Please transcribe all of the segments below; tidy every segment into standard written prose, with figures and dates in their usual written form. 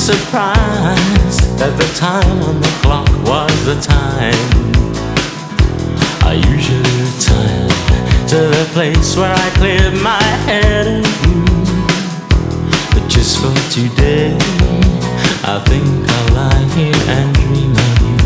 surprised that the time on the clock was the time. I usually retire to the place where I cleared my head of you, but just for today I think I'll lie here and dream of you.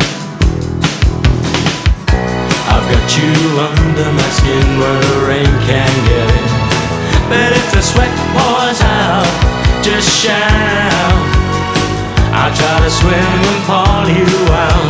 I've got you under my skin where the rain can't get in, but if the sweat pours out, just shout. I'll try to swim and pull you out.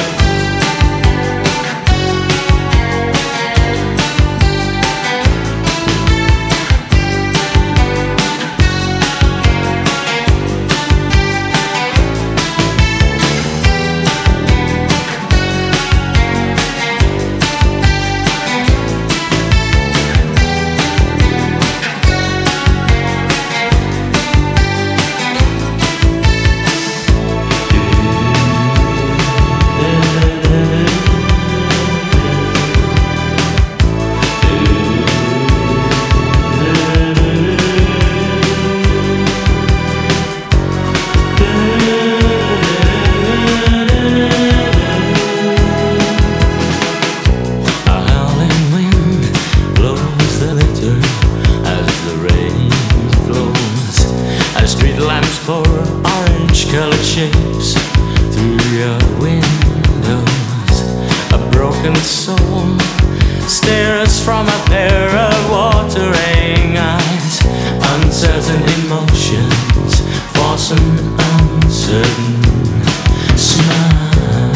Street lamps pour orange-colored shapes through your windows. A broken soul stares from a pair of watering eyes. Uncertain emotions force an uncertain smile.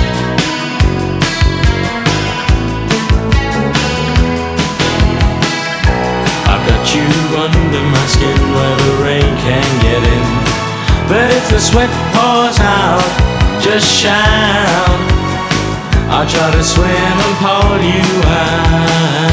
I've got you under my skin where the rain can't get in, but if the sweat pours out, just shout. I'll try to swim and pull you out.